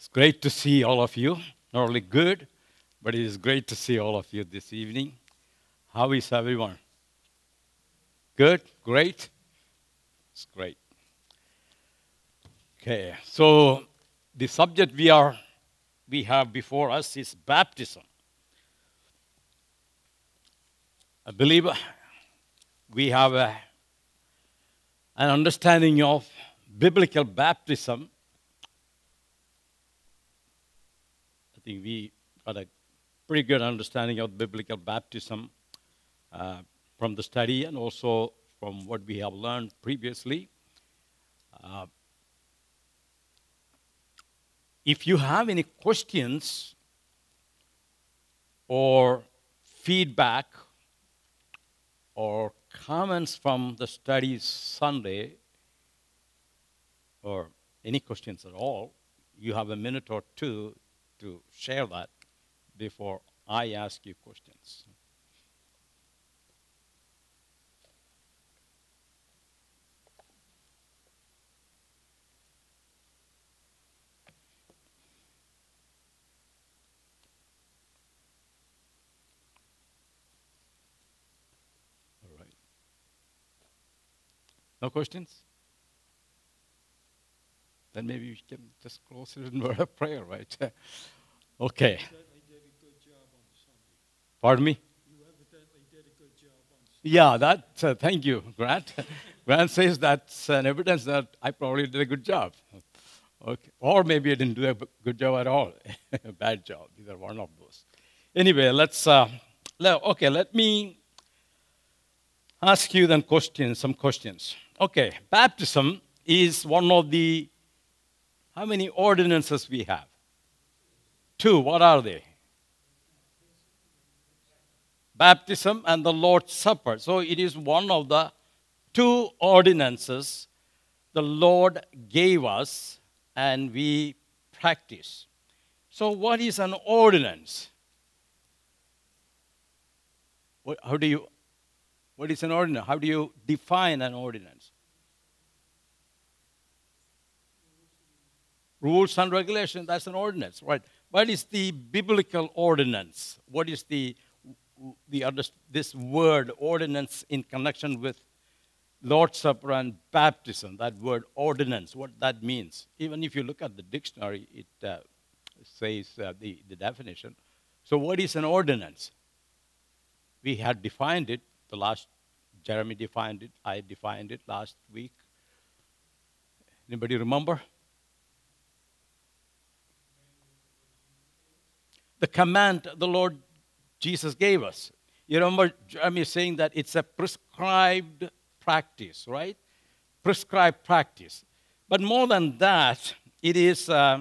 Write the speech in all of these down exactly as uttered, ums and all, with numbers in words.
It's great to see all of you. Not only good, but it is great to see all of you this evening. How is everyone? Good? Great? It's great. Okay, so the subject we are we have before us is baptism. I believe we have a, an understanding of biblical baptism. I think we got a pretty good understanding of biblical baptism uh, from the study and also from what we have learned previously. Uh, if you have any questions or feedback or comments from the study Sunday, or any questions at all, you have a minute or two to share that before I ask you questions. All right. No questions? Then maybe we can just close it in word of prayer, right? Okay. You evidently did a good job on Sunday. Pardon me? You evidently did a good job on Sunday. Yeah, that, uh, thank you, Grant. Grant says that's an evidence that I probably did a good job. Okay. Or maybe I didn't do a b- good job at all. A bad job. Either one of those. Anyway, let's, uh, le- okay, let me ask you then questions, some questions. Okay, baptism is one of the, how many ordinances we have? Two, what are they? Baptism and the Lord's Supper. So it is one of the two ordinances the Lord gave us and we practice. So what is an ordinance? What, how do you, what is an ordinance? How do you define an ordinance? Rules and regulations, that's an ordinance, right? What is the biblical ordinance? What is the, the other, this word ordinance in connection with Lord's Supper and baptism? That word ordinance, what that means. Even if you look at the dictionary, it uh, says uh, the, the definition. So what is an ordinance? We had defined it, the last, Jeremy defined it, I defined it last week. Anybody remember? The command the Lord Jesus gave us. You remember Jeremy saying that it's a prescribed practice, right? Prescribed practice. But more than that, it is, uh,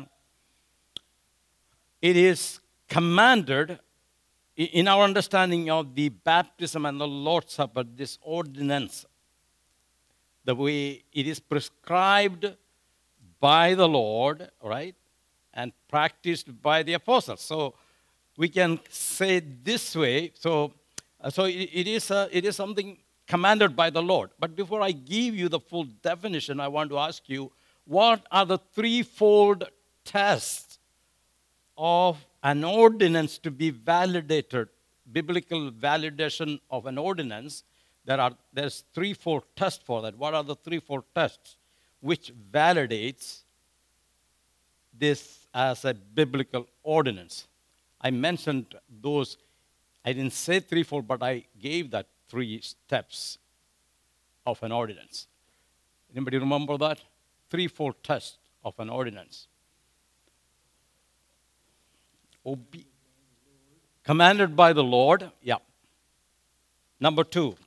it is commanded in our understanding of the baptism and the Lord's Supper, this ordinance, the way it is prescribed by the Lord, right? And practiced by the apostles. So we can say this way. So, uh, so it, it is a, it is something commanded by the Lord. But before I give you the full definition, I want to ask you, what are the threefold tests of an ordinance to be validated? Biblical validation of an ordinance. There are there's threefold tests for that. What are the threefold tests which validates this as a biblical ordinance? I mentioned those. I didn't say threefold, but I gave that three steps of an ordinance. Anybody remember that? Threefold test of an ordinance. Obe- commanded by the Lord. Yeah. Number two.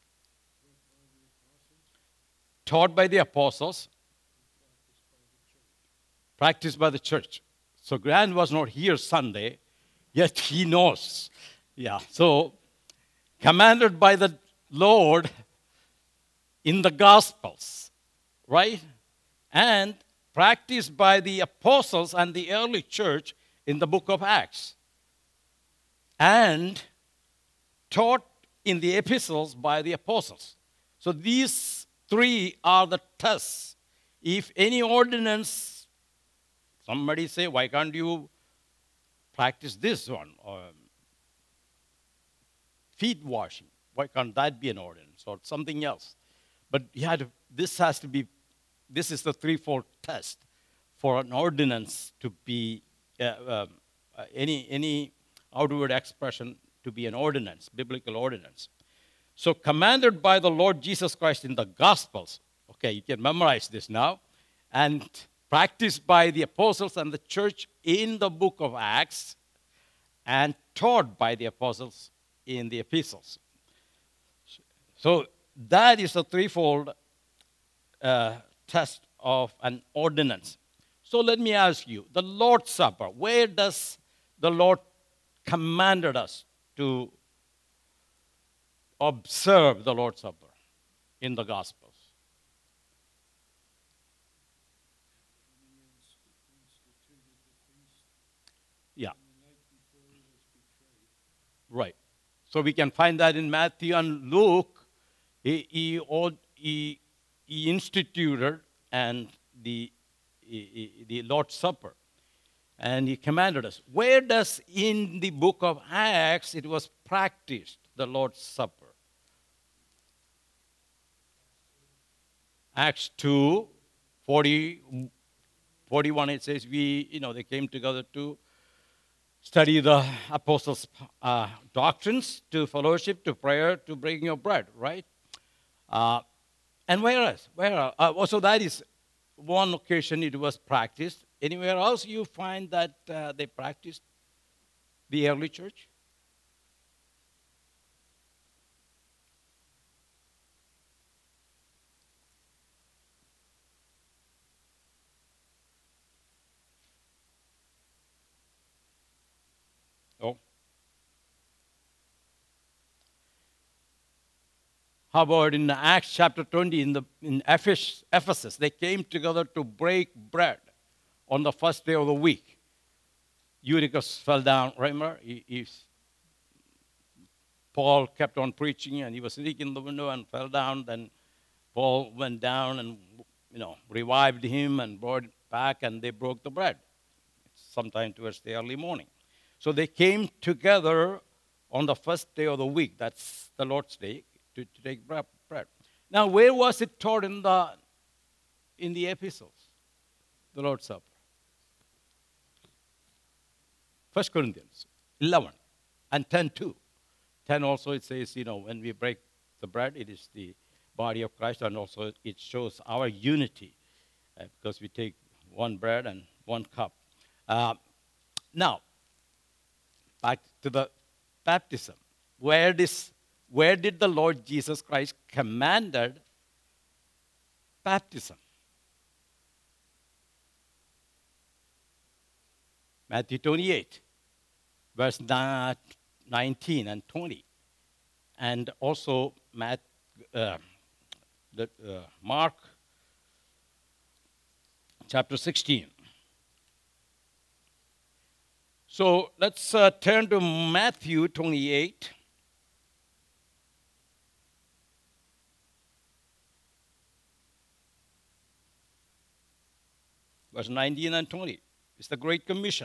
Taught by the apostles. Practiced by the church. So Grant was not here Sunday, yet he knows. Yeah, so commanded by the Lord in the Gospels, right? And practiced by the apostles and the early church in the book of Acts. And taught in the epistles by the apostles. So these three are the tests. If any ordinance somebody say, why can't you practice this one? Or feet washing. Why can't that be an ordinance or something else? But you had to, this has to be, this is the threefold test for an ordinance to be, uh, um, uh, any, any outward expression to be an ordinance, biblical ordinance. So commanded by the Lord Jesus Christ in the Gospels. Okay, you can memorize this now. And practiced by the apostles and the church in the book of Acts, and taught by the apostles in the epistles. So that is a threefold uh, test of an ordinance. So let me ask you, the Lord's Supper, where does the Lord commanded us to observe the Lord's Supper in the Gospels? Yeah. Right. So we can find that in Matthew and Luke. He, he, he, he instituted and the, he, the Lord's Supper. And he commanded us. Where does in the book of Acts it was practiced, the Lord's Supper? Acts two, forty, forty-one, it says, we, you know, they came together to study the apostles' uh, doctrines, to fellowship, to prayer, to breaking of bread, right? Uh, and where else? Where else? Uh, also, that is one occasion it was practiced. Anywhere else you find that uh, they practiced the early church? Oh. How about in Acts chapter twenty, in, the, in Ephesus, they came together to break bread on the first day of the week. Eutychus fell down, remember? He, he, Paul kept on preaching, and he was sitting in the window and fell down. Then Paul went down and, you know, revived him and brought it back, and they broke the bread sometime towards the early morning. So they came together on the first day of the week. That's the Lord's Day, to, to take bread. Now, where was it taught in the in the epistles? The Lord's Supper. First Corinthians eleven and ten too. ten also it says, you know, when we break the bread, it is the body of Christ, and also it shows our unity uh, because we take one bread and one cup. Uh, now, back to the baptism. Where, this, where did the Lord Jesus Christ commanded baptism? Matthew twenty-eight, verse nineteen and twenty. And also Matt, uh, the, uh, Mark chapter sixteen. So let's uh, turn to Matthew twenty-eight. Verse nineteen and twenty. It's the Great Commission.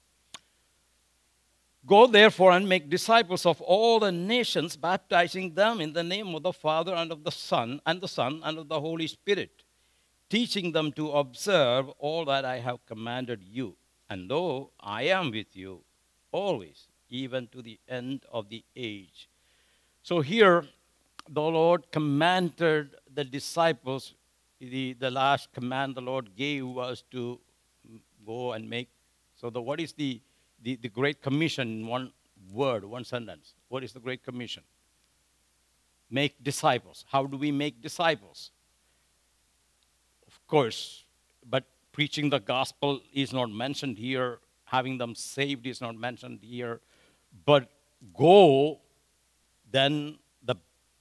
Go therefore and make disciples of all the nations, baptizing them in the name of the Father and of the Son and the Son and of the Holy Spirit, teaching them to observe all that I have commanded you. And lo, I am with you always, even to the end of the age. So here, the Lord commanded the disciples, the, the last command the Lord gave was to go and make. So the, what is the, the, the Great Commission in one word, one sentence? What is the Great Commission? Make disciples. How do we make disciples? Of course, but preaching the gospel is not mentioned here. Having them saved is not mentioned here. But go, then the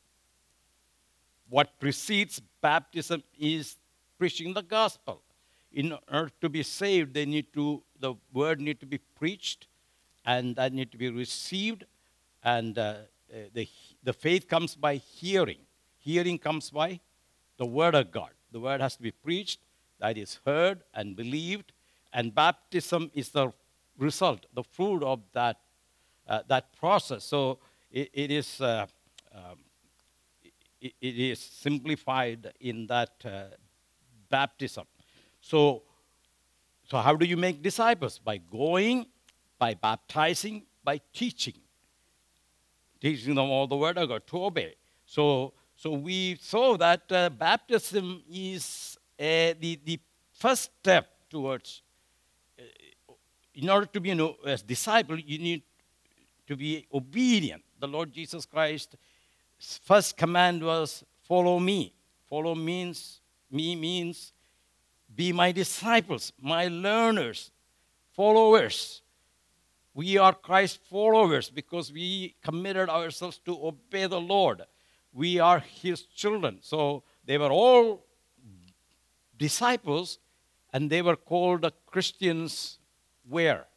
what precedes baptism is preaching the gospel. In order to be saved, they need to the word need to be preached, and that need to be received. And uh, the the faith comes by hearing. Hearing comes by the word of God. The word has to be preached. That is heard and believed, and baptism is the result, the fruit of that, uh, that process. So it, it is uh, um, it, it is simplified in that uh, baptism. So, so how do you make disciples? By going, by baptizing, by teaching. Teaching them all the word of God to obey. So, so we saw that uh, baptism is uh, the, the first step towards, uh, in order to be a as disciple, you need to be obedient. The Lord Jesus Christ's first command was, follow me. Follow means, me means, be my disciples, my learners, followers. We are Christ followers because we committed ourselves to obey the Lord. We are his children. So they were all disciples, and they were called Christians where?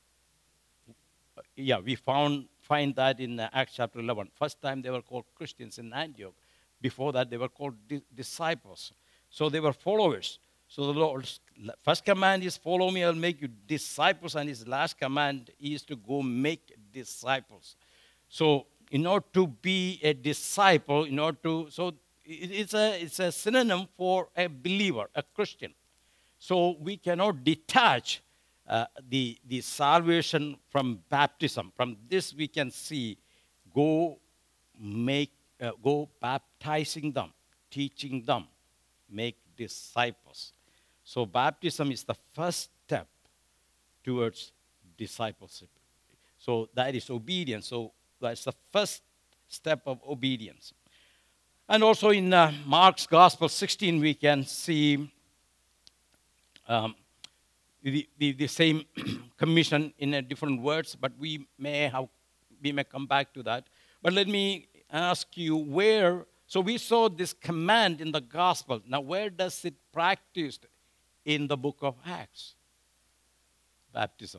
Yeah, we found find that in uh, Acts chapter eleven. First time they were called Christians in Antioch. Before that, they were called di- disciples. So they were followers. So the Lord's first command is, follow me, I'll make you disciples. And his last command is to go make disciples. So in order to be a disciple, in order to, so it, it's, a, it's a synonym for a believer, a Christian. So we cannot detach uh, the, the salvation from baptism. From this we can see, go make, uh, go baptizing them, teaching them, make disciples. So baptism is the first step towards discipleship. So that is obedience. So that's the first step of obedience. And also in uh, Mark's Gospel sixteen, we can see um, the, the, the same commission in a different words, but we may have we may come back to that. But let me ask you where. So we saw this command in the Gospel. Now, where does it practiced in the book of Acts? Baptism.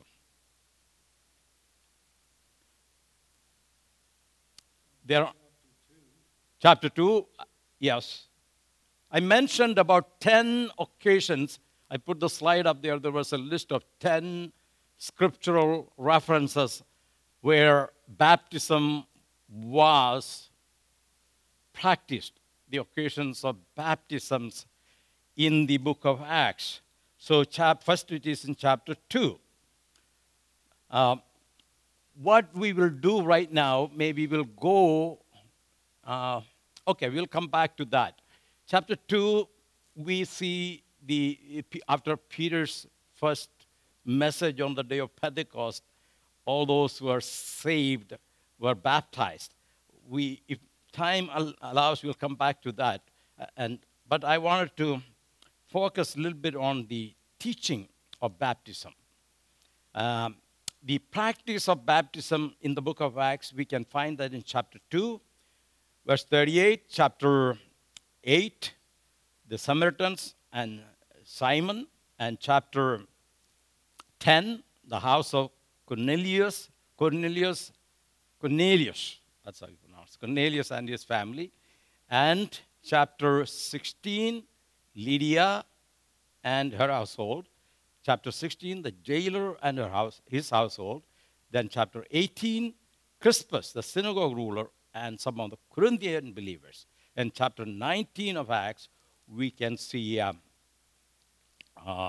There are, chapter two, yes. I mentioned about ten occasions. I put the slide up there. There was a list of ten scriptural references where baptism was practiced, the occasions of baptisms in the book of Acts. So chap, first it is in chapter two. Uh, what we will do right now, maybe we'll go, uh, okay, we'll come back to that. Chapter two, we see the, after Peter's first message on the day of Pentecost, all those who are saved were baptized. We, if time allows, we'll come back to that. And, but I wanted to focus a little bit on the teaching of baptism. Um, the practice of baptism in the book of Acts, we can find that in chapter two, verse thirty-eight, chapter eight, the Samaritans and Simon, and chapter ten, the house of Cornelius, Cornelius, Cornelius, that's how you pronounce, Cornelius and his family, and chapter sixteen, Lydia and her household. Chapter sixteen, the jailer and her house, his household. Then chapter eighteen, Crispus, the synagogue ruler, and some of the Corinthian believers. And chapter nineteen of Acts, we can see um, uh,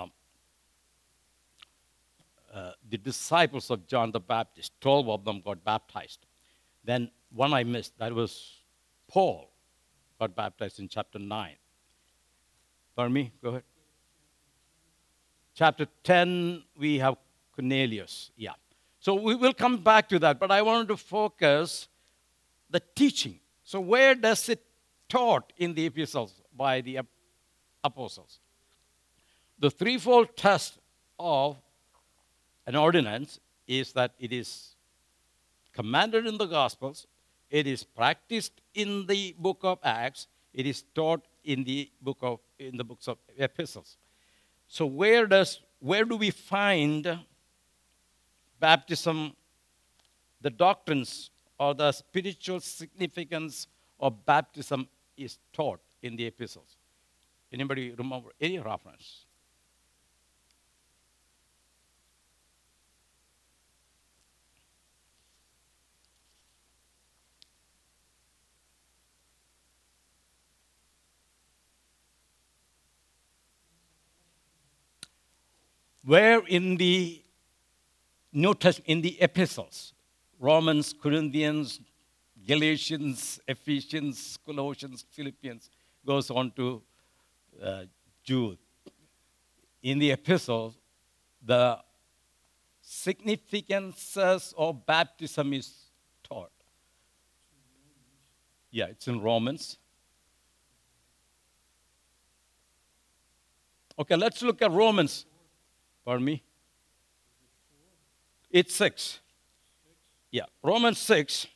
uh, the disciples of John the Baptist. Twelve of them got baptized. Then one I missed, that was Paul, got baptized in chapter nine. Pardon me, go ahead. Chapter ten, we have Cornelius. Yeah. So we will come back to that, but I wanted to focus the teaching. So where does it taught in the epistles by the apostles? The threefold test of an ordinance is that it is commanded in the Gospels, it is practiced in the book of Acts, it is taught in the book of in the books of epistles. So where does where do we find baptism, the doctrines or the spiritual significance of baptism is taught in the epistles? Anybody remember any reference? where in the New Testament, in the epistles, Romans, Corinthians, Galatians, Ephesians, Colossians, Philippians, goes on to uh, Jude. In the epistles, the significances of baptism is taught. Yeah, it's in Romans. Okay, let's look at Romans. Pardon me? It's six. Yeah, Romans six.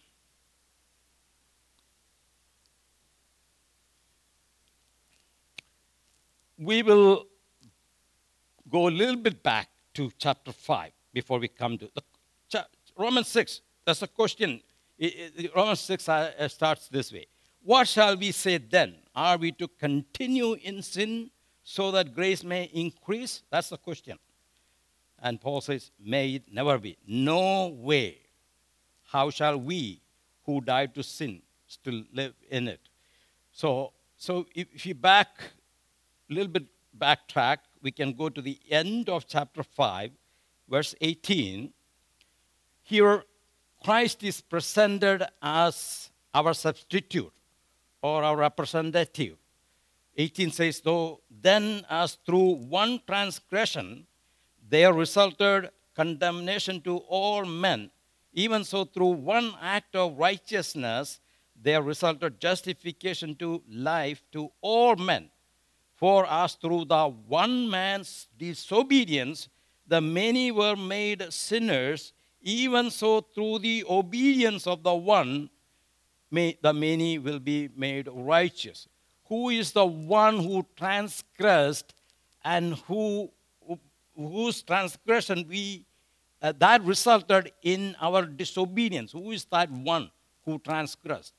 We will go a little bit back to chapter five before we come to the cha- Romans six. That's a question. It, it, Romans six uh, starts this way. What shall we say then? Are we to continue in sin so that grace may increase? That's the question. And Paul says, may it never be. No way. How shall we who died to sin still live in it? So, so if, if you back a little bit backtrack, we can go to the end of chapter five, verse eighteen. Here, Christ is presented as our substitute or our representative. eighteen says, though then as through one transgression there resulted condemnation to all men, even so through one act of righteousness there resulted justification to life to all men. For as through the one man's disobedience the many were made sinners, even so through the obedience of the one may, the many will be made righteous. Who is the one who transgressed and who, who whose transgression we uh, that resulted in our disobedience? Who is that one who transgressed?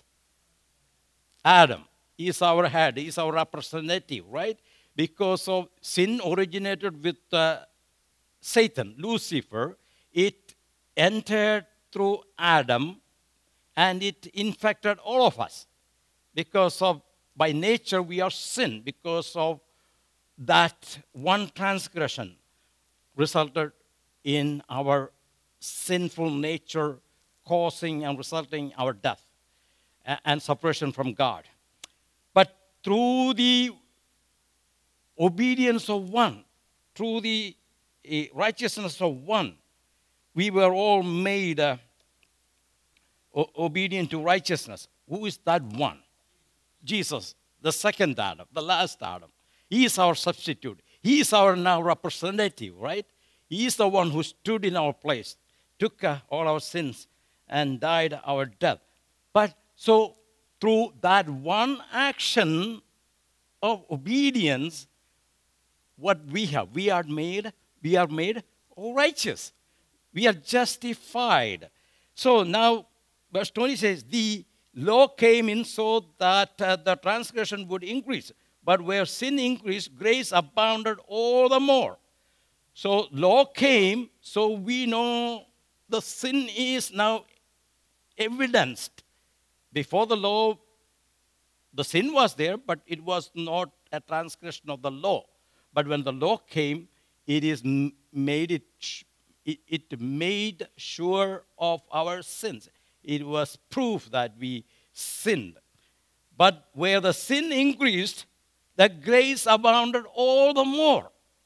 Adam. He is our head. He is our representative, right? Because of sin originated with uh, Satan, Lucifer. It entered through Adam, and it infected all of us. Because of, by nature, we are sin. Because of that one transgression resulted in our sinful nature causing and resulting our death and separation from God. But through the obedience of one, through the uh, righteousness of one, we were all made uh, o- obedient to righteousness. Who is that one? Jesus, the second Adam, the last Adam. He is our substitute. He is our now representative, right? He is the one who stood in our place, took uh, all our sins, and died our death. But so through that one action of obedience, what we have, we are made, we are made righteous. We are justified. So now, verse twenty says, the law came in so that uh, the transgression would increase. But where sin increased, grace abounded all the more. So law came, so we know the sin is now evidenced. Before the law, the sin was there, but it was not a transgression of the law. But when the law came, it is made it, it, it made sure of our sins. It was proof that we sinned. But where the sin increased, the grace abounded all the more.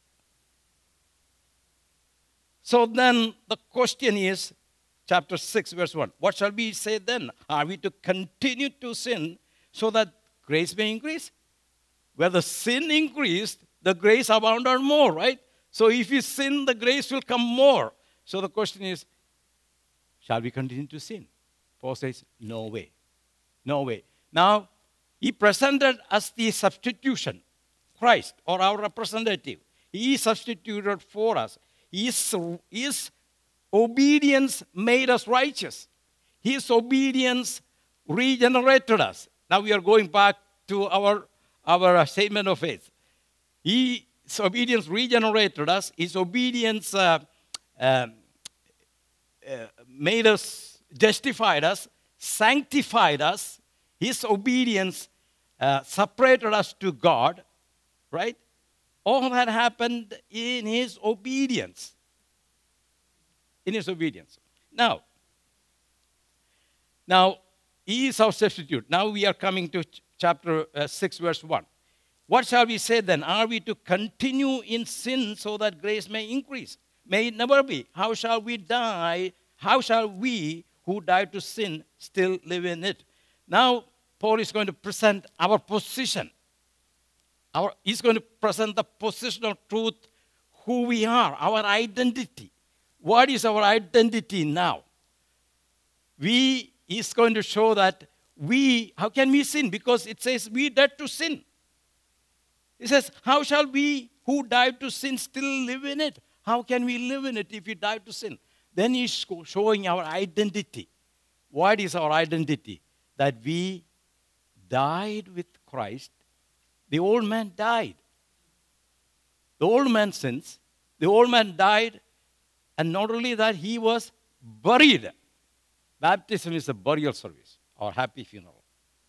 So then the question is, chapter six, verse one. What shall we say then? Are we to continue to sin so that grace may increase? Where the sin increased, the grace abounded more, right? So if we sin, the grace will come more. So the question is, shall we continue to sin? Paul says, no way. No way. Now, he presented us the substitution, Christ, or our representative. He substituted for us. His, his obedience made us righteous. His obedience regenerated us. Now we are going back to our, our statement of faith. His obedience regenerated us. His obedience uh, uh, uh, made us, justified us, sanctified us. His obedience uh, separated us to God, right? all that happened in his obedience. In his obedience. Now, now, he is our substitute. Now we are coming to ch- chapter uh, six, verse one. What shall we say then? Are we to continue in sin so that grace may increase? May it never be. How shall we die? How shall we who died to sin still live in it? Now, Paul is going to present our position. Our, he's going to present the positional truth, who we are, our identity. What is our identity now? We is going to show that we, how can we sin? Because it says we died to sin. It says, how shall we who died to sin still live in it? How can we live in it if we died to sin? Then he's showing our identity. What is our identity? That we died with Christ. The old man died. The old man sins. The old man died. And not only that, he was buried. Baptism is a burial service or happy funeral.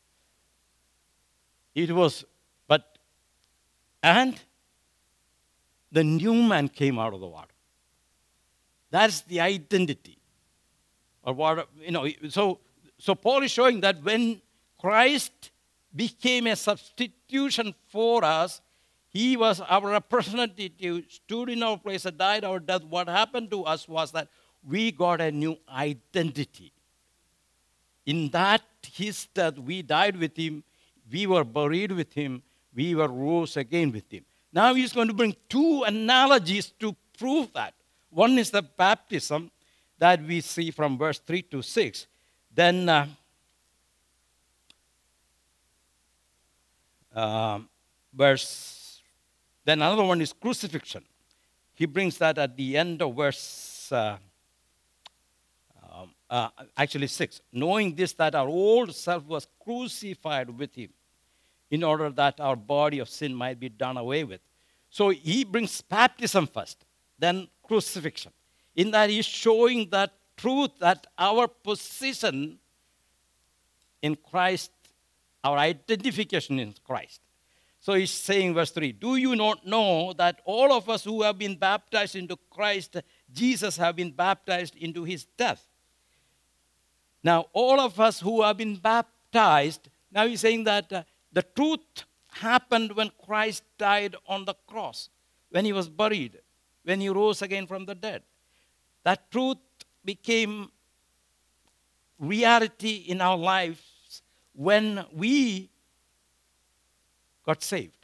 It was, but, and the new man came out of the water. That's the identity. Or what, you know, so, so Paul is showing that when Christ became a substitution for us, he was our representative, stood in our place, and died our death. What happened to us was that we got a new identity. In that, his death, we died with him, we were buried with him, we were rose again with him. Now he's going to bring two analogies to prove that. One is the baptism that we see from verse three to six. Then, uh, uh, verse, then another one is crucifixion. He brings that at the end of verse, uh, um, uh, actually six. Knowing this, that our old self was crucified with him, in order that our body of sin might be done away with. So he brings baptism first, then crucifixion. In that he's showing that truth that our position in Christ, our identification in Christ. So he's saying, verse three, do you not know that all of us who have been baptized into Christ, Jesus, have been baptized into his death? Now, all of us who have been baptized, now he's saying that uh, the truth happened when Christ died on the cross, when he was buried, when he rose again from the dead. That truth became reality in our lives when we got saved.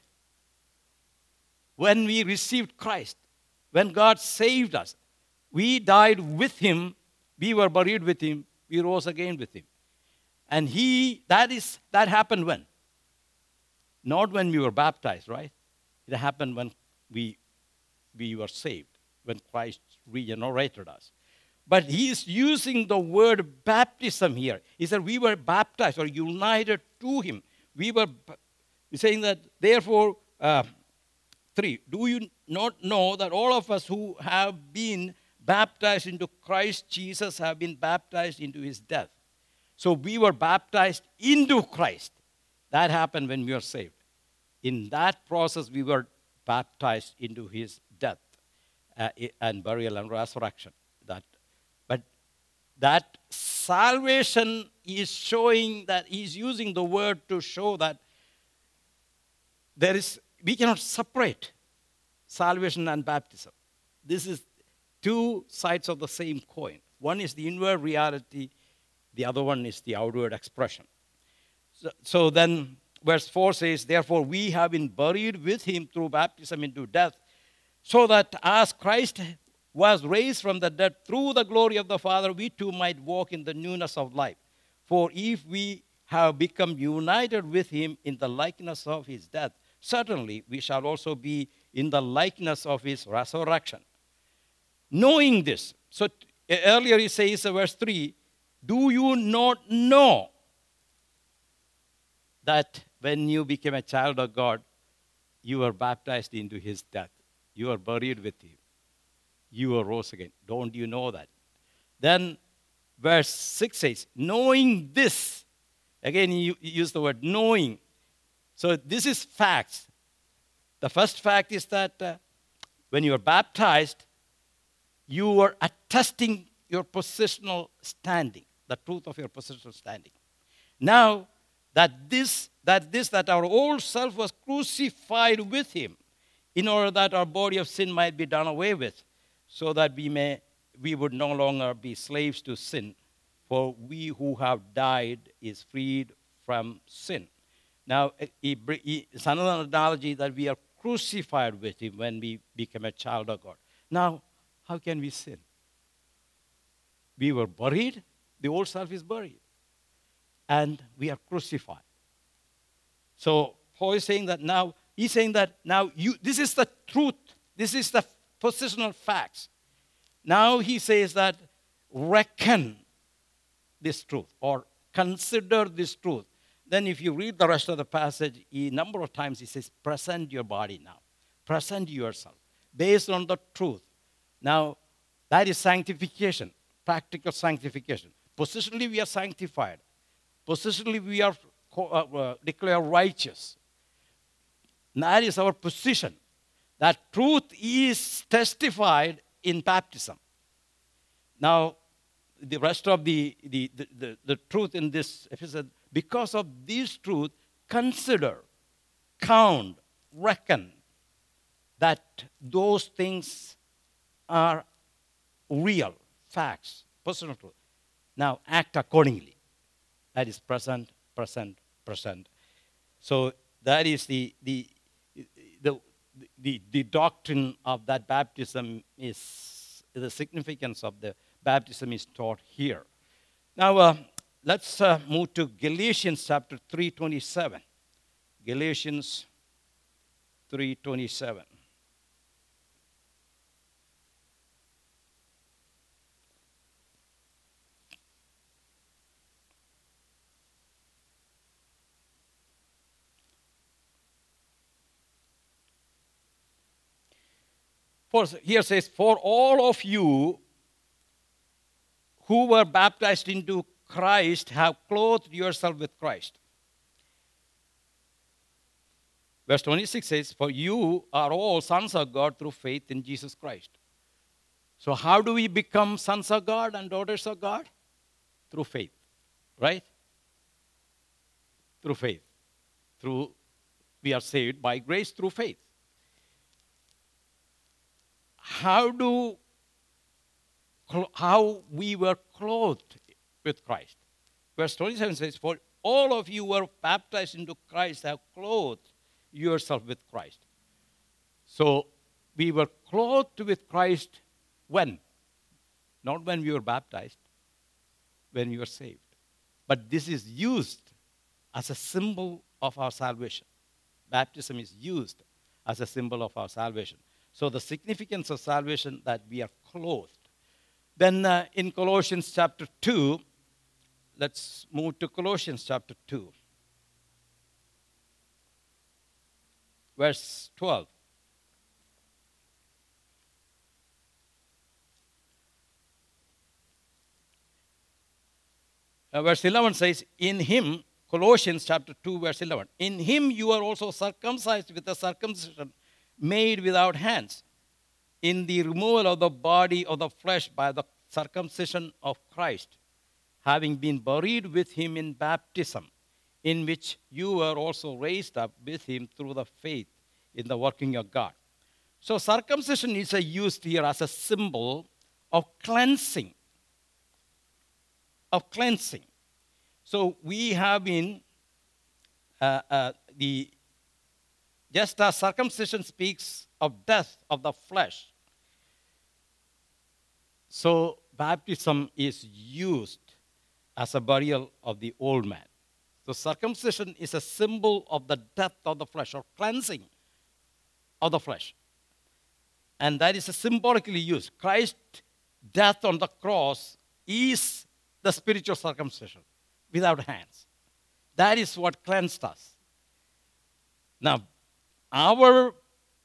When we received Christ, when God saved us, we died with him, we were buried with him, we rose again with him. And he, that is, that happened when? Not when we were baptized, right? It happened when we, we were saved, when Christ regenerated us. But he is using the word baptism here. He said we were baptized or united to him. We were he's saying that, therefore, uh, three, do you not know that all of us who have been baptized into Christ Jesus have been baptized into his death? So we were baptized into Christ. That happened when we were saved. In that process, we were baptized into his death uh, and burial and resurrection. That, but that salvation is showing that he's using the word to show that there is, we cannot separate salvation and baptism. This is two sides of the same coin. One is the inward reality, the other one is the outward expression. So, so then, verse four says, therefore we have been buried with him through baptism into death, so that as Christ was raised from the dead through the glory of the Father, we too might walk in the newness of life. For if we have become united with him in the likeness of his death, certainly we shall also be in the likeness of his resurrection. Knowing this, so t- earlier he says, uh, verse three, do you not know that when you became a child of God, you were baptized into his death? You were buried with him. You were rose again. Don't you know that? Then verse six says, knowing this. Again, you use the word knowing. So this is facts. The first fact is that uh, when you are baptized, you are attesting your positional standing, the truth of your positional standing. Now, that this, that this, that our old self was crucified with him, in order that our body of sin might be done away with, so that we may, we would no longer be slaves to sin, for we who have died is freed from sin. Now, he, he, it's another analogy that we are crucified with him when we become a child of God. Now, how can we sin? We were buried, the old self is buried, and we are crucified. So Paul is saying that now, he's saying that now you, this is the truth, this is the positional facts. Now he says that reckon this truth or consider this truth. Then if you read the rest of the passage, a number of times he says, present your body now. Present yourself based on the truth. Now, that is sanctification, practical sanctification. Positionally, we are sanctified. Positionally, we are uh, uh, declared righteous. That is our position. That truth is testified in baptism. Now, the rest of the, the, the, the, the truth in this episode, because of this truth, consider, count, reckon that those things are real, facts, personal truth. Now, act accordingly. That is present, present, present. So that is the, the, the, the, the doctrine of that baptism is, the significance of the baptism is taught here. Now, uh, let's uh, move to Galatians chapter three twenty-seven. Galatians three twenty-seven. For, here says, for all of you who were baptized into Christ have clothed yourself with Christ. Verse twenty-six says, for you are all sons of God through faith in Jesus Christ. So how do we become sons of God and daughters of God? Through faith, right? Through faith. Through, we are saved by grace through faith. How do, how we were clothed with Christ. Verse twenty-seven says, for all of you who were baptized into Christ have clothed yourself with Christ. So we were clothed with Christ when? Not when we were baptized, when we were saved. But this is used as a symbol of our salvation. Baptism is used as a symbol of our salvation. So the significance of salvation, that we are clothed. Then uh, in Colossians chapter two, let's move to Colossians chapter two. Verse twelve. Uh, verse eleven says, in him, Colossians chapter two, verse eleven, in him you are also circumcised with a circumcision made without hands, in the removal of the body of the flesh by the circumcision of Christ, having been buried with him in baptism, in which you were also raised up with him through the faith in the working of God. So circumcision is used here as a symbol of cleansing, of cleansing. So we have been, uh, uh, the just as circumcision speaks of death of the flesh, so baptism is used as a burial of the old man. So circumcision is a symbol of the death of the flesh, or cleansing of the flesh. And that is symbolically used. Christ's death on the cross is the spiritual circumcision without hands. That is what cleansed us. Now, our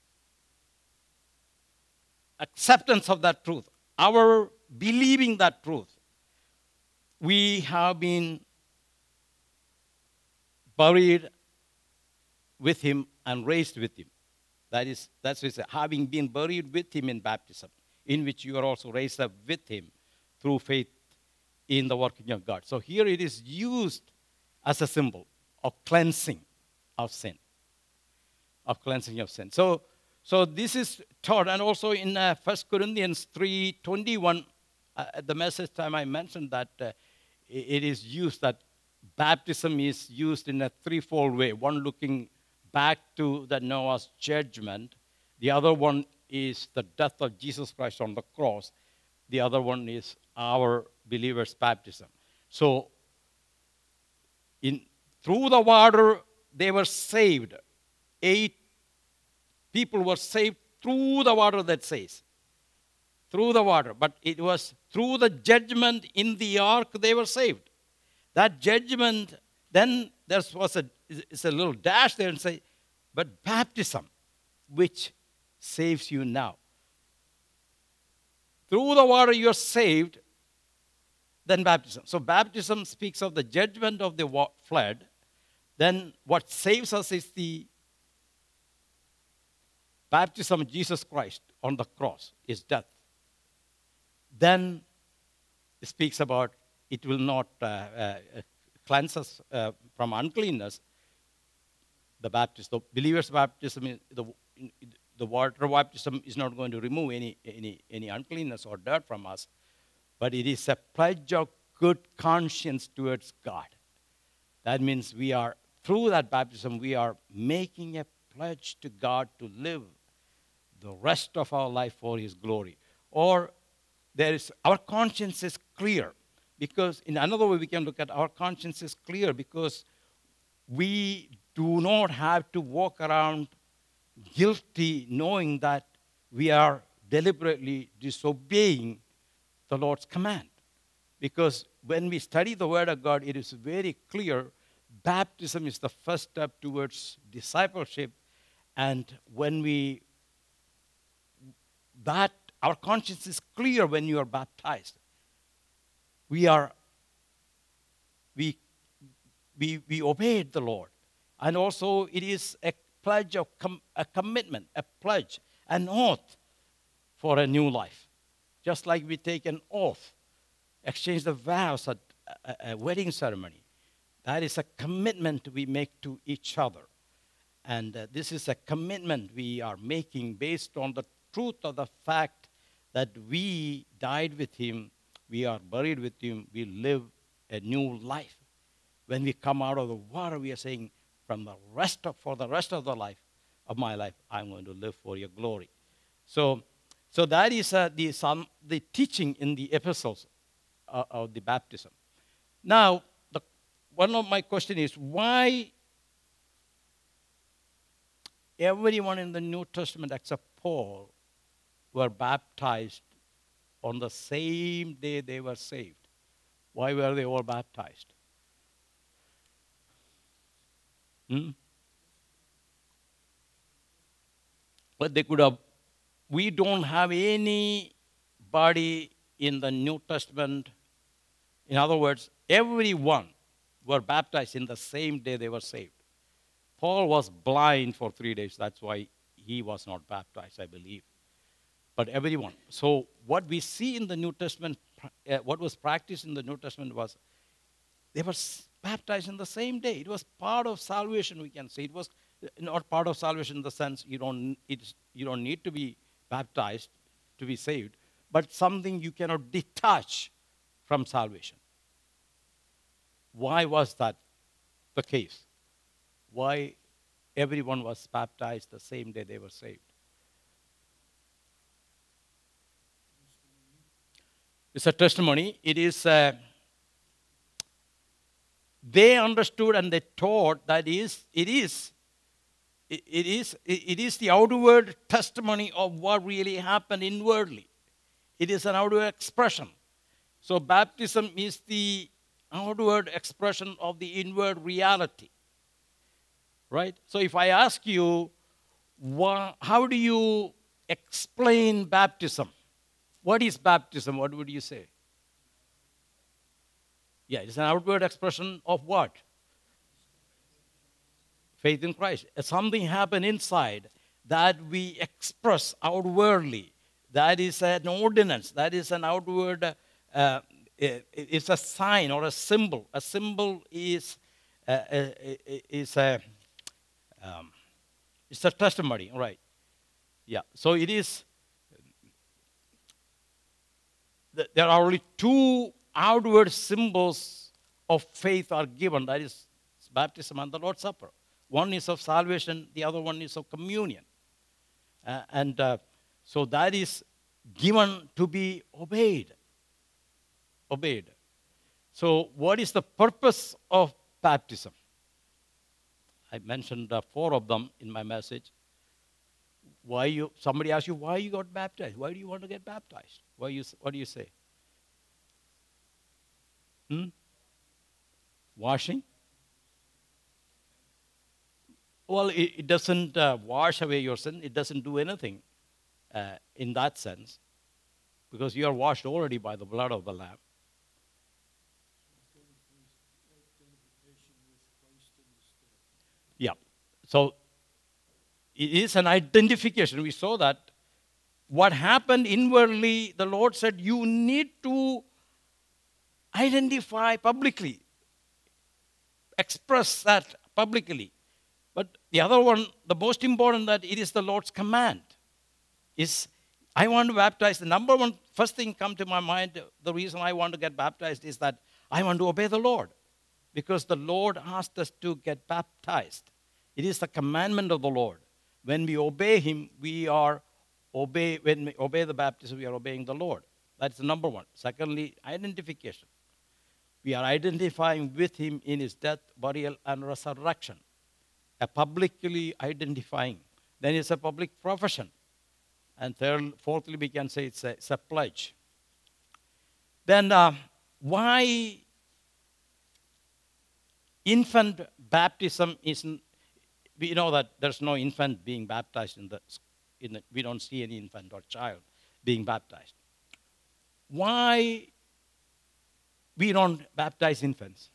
acceptance of that truth, our believing that truth, we have been buried with him and raised with him. That is, that's what it says, having been buried with him in baptism, in which you are also raised up with him through faith in the working of God. So here it is used as a symbol of cleansing of sin, of cleansing of sin. So, so this is taught, and also in uh, First Corinthians three twenty-one, uh, at the message time I mentioned that uh, it is used, that baptism is used in a threefold way. One looking back to the Noah's judgment. The other one is the death of Jesus Christ on the cross. The other one is our believers' baptism. So, in through the water, they were saved. Eight people were saved through the water, that says. Through the water. But it was through the judgment in the ark they were saved. That judgment, then there was a, it's a little dash there and say, but baptism, which saves you now. Through the water you are saved, then baptism. So baptism speaks of the judgment of the flood. Then what saves us is the baptism of Jesus Christ on the cross, is death. Then it speaks about it will not uh, uh, cleanse us uh, from uncleanness. The baptism, the believer's baptism, is the, the water baptism is not going to remove any, any, any uncleanness or dirt from us, but it is a pledge of good conscience towards God. That means we are, through that baptism, we are making a pledge to God to live the rest of our life for His glory. Or there is, our conscience is clear. Because in another way we can look at our conscience is clear because we do not have to walk around guilty knowing that we are deliberately disobeying the Lord's command. Because when we study the Word of God, it is very clear baptism is the first step towards discipleship. And when we, that, our conscience is clear when you are baptized. We are, we, we, we obeyed the Lord. And also it is a pledge of, com, a commitment, a pledge, an oath for a new life. Just like we take an oath, exchange the vows at a, a wedding ceremony. That is a commitment we make to each other. And uh, this is a commitment we are making based on the truth of the fact that we died with Him, we are buried with Him, we live a new life. When we come out of the water, we are saying, from the rest of, for the rest of the life of my life, I'm going to live for your glory. So, so that is uh, the, some, the teaching in the epistles uh, of the baptism. Now, the, one of my question is, why everyone in the New Testament except Paul were baptized on the same day they were saved? Why were they all baptized? Hmm? But they could have, we don't have anybody in the New Testament. In other words, everyone were baptized in the same day they were saved. Paul was blind for three days. That's why he was not baptized, I believe. But everyone. So what we see in the New Testament, uh, what was practiced in the New Testament was they were baptized in the same day. It was part of salvation, we can say. It was not part of salvation in the sense you don't, it's, you don't need to be baptized to be saved, but something you cannot detach from salvation. Why was that the case? Why everyone was baptized the same day they were saved? It's a testimony. It is, uh, they understood and they taught that is, it is, it, it is, it is the outward testimony of what really happened inwardly. It is an outward expression. So baptism is the outward expression of the inward reality. Right? So if I ask you, wha- how do you explain baptism? What is baptism? What would you say? Yeah, it's an outward expression of what? Faith in Christ. Something happened inside that we express outwardly. That is an ordinance. That is an outward, uh, it- it's a sign or a symbol. A symbol is, uh, uh, is a, um, it's a testimony, right? Yeah. So it is, th- there are only two outward symbols of faith are given. That is baptism and the Lord's Supper. One is of salvation, the other one is of communion. Uh, and uh, so that is given to be obeyed. Obeyed. So, what is the purpose of baptism? I mentioned uh, four of them in my message. Why you? Somebody asked you why you got baptized. Why do you want to get baptized? Why you? What do you say? Hmm? Washing. Well, it, it doesn't uh, wash away your sin. It doesn't do anything uh, in that sense, because you are washed already by the blood of the Lamb. Identification with Christ in the stead. Yeah. So it is an identification. We saw that. What happened inwardly, the Lord said, you need to identify publicly, express that publicly. But the other one, the most important, that it is the Lord's command. Is I want to baptize. The number one, first thing come to my mind, the reason I want to get baptized is that I want to obey the Lord. Because the Lord asked us to get baptized. It is the commandment of the Lord. When we obey Him, we are obey. When we obey the baptism, we are obeying the Lord. That's the number one. Secondly, identification. We are identifying with Him in His death, burial, and resurrection. A publicly identifying. Then it's a public profession. And third, fourthly, we can say it's a, it's a pledge. Then uh, why infant baptism isn't, we know that there's no infant being baptized in the, in the, we don't see any infant or child being baptized. Why we don't baptize infants?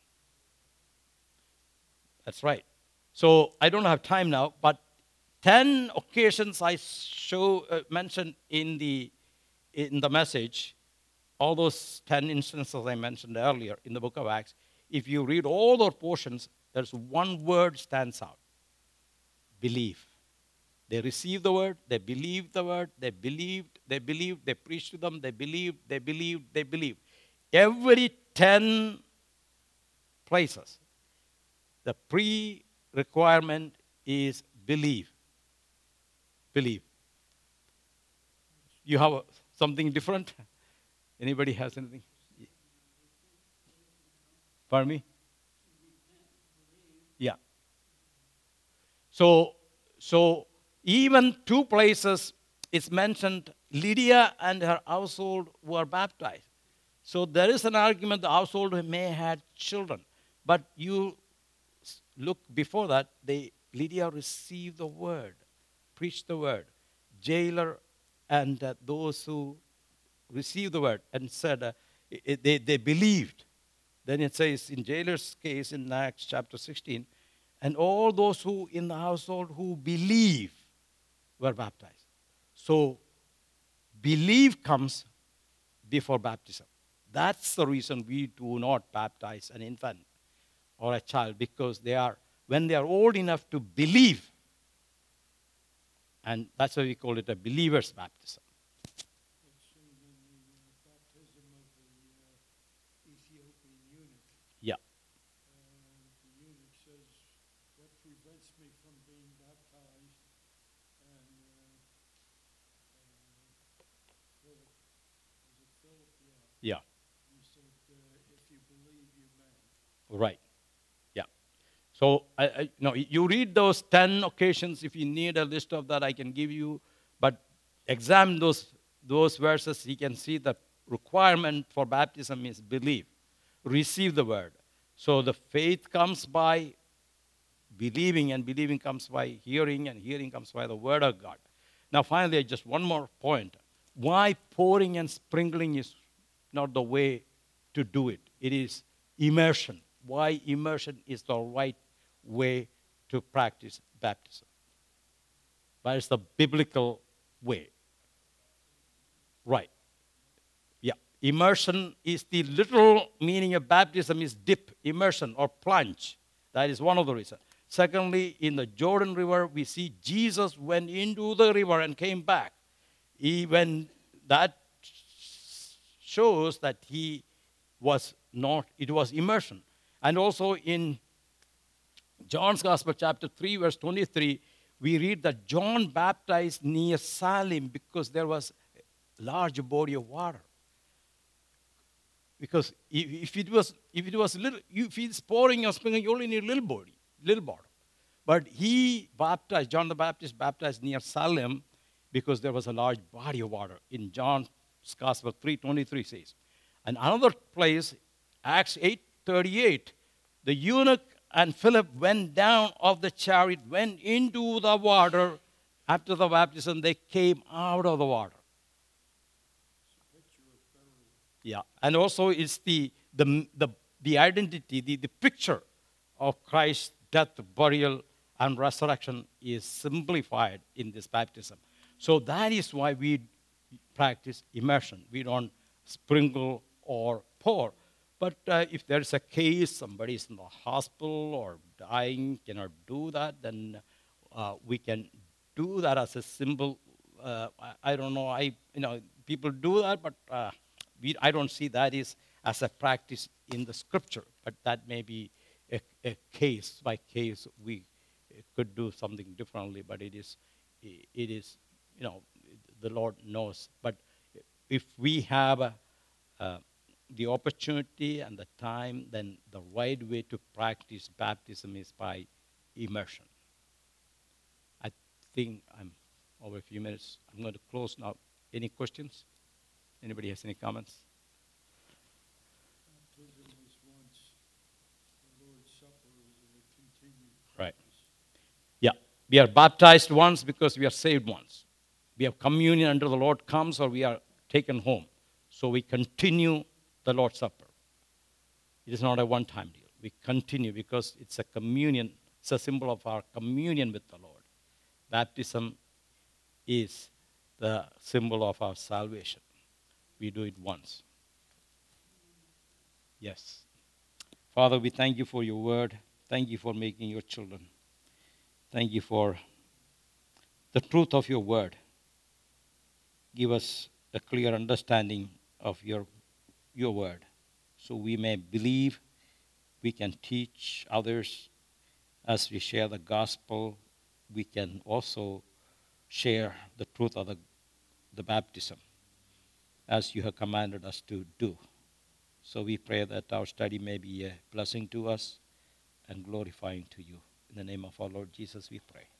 That's right. So I don't have time now, but ten occasions I show uh, mentioned in the in the message, all those ten instances I mentioned earlier in the book of Acts. If you read all those portions, there's one word stands out: believe. They received the word, they believed the word, they believed, they believed, they preached to them, they believed, they believed, they believed. Every ten places, the pre-requirement is believe. Believe. You have a, something different? Anybody has anything? Pardon me? Yeah. So, so even two places it's mentioned Lydia and her household were baptized. So there is an argument the household may have had children. But you look before that, they, Lydia received the word, preached the word. Jailer and uh, those who received the word and said, uh, it, they, they believed. Then it says in jailer's case in Acts chapter sixteen, and all those who in the household who believe were baptized. So belief comes before baptism. That's the reason we do not baptize an infant or a child, because they are, when they are old enough to believe, and that's why we call it a believer's baptism. It's seen in the uh, baptism of the uh, Ethiopian eunuch. Yeah. And the eunuch says, what prevents me from being baptized? And uh, uh, Philip, was it Philip? Yeah. Yeah. He said, uh, if you believe, you may. Right. Yeah. So, I, I, no, you read those ten occasions. If you need a list of that, I can give you. But examine those, those verses. You can see the requirement for baptism is believe. Receive the word. So the faith comes by believing, and believing comes by hearing, and hearing comes by the word of God. Now, finally, just one more point. Why pouring and sprinkling is not the way to do it? It is immersion. Why immersion is the right way to practice baptism. That is the biblical way. Right. Yeah. Immersion is the literal meaning of baptism is dip, immersion, or plunge. That is one of the reasons. Secondly, in the Jordan River, we see Jesus went into the river and came back. Even that shows that he was not, it was immersion. And also in John's Gospel, chapter three, verse twenty-three, we read that John baptized near Salim because there was a large body of water. Because if, if it was, if it was little, if it's pouring or sprinkling, you only need a little body, little bottle. But he baptized, John the Baptist baptized near Salem because there was a large body of water. In John's Gospel three twenty-three says. And another place, Acts eight thirty-eight, the eunuch and Philip went down of the chariot, went into the water. After the baptism, they came out of the water. Yeah, and also it's the, the, the, the identity, the, the picture of Christ's death, burial, and resurrection is simplified in this baptism. So that is why we practice immersion. We don't sprinkle or pour. But uh, if there's a case, somebody is in the hospital or dying, cannot do that, then uh, we can do that as a symbol. Uh, I, I don't know, I you know, people do that, but uh, we, I don't see that is as a practice in the scripture. But that may be a, a case by case. We could do something differently, but it is, it is, you know, the Lord knows. But if we have a, uh, the opportunity and the time, then the right way to practice baptism is by immersion. I think I'm over a few minutes. I'm going to close now. Any questions? Anybody has any comments? Baptism was once, the Lord's Supper is a continued Right. practice. Yeah. We are baptized once because we are saved once. We have communion until the Lord comes or we are taken home. So we continue the Lord's Supper. It is not a one-time deal. We continue because it's a communion. It's a symbol of our communion with the Lord. Baptism is the symbol of our salvation. We do it once. Yes. Father, we thank you for your word. Thank you for making your children. Thank you for the truth of your word. Give us a clear understanding of your, your word so we may believe, we can teach others. As we share the gospel, we can also share the truth of the, the baptism as you have commanded us to do. So we pray that our study may be a blessing to us and glorifying to you. In the name of our Lord Jesus, we pray.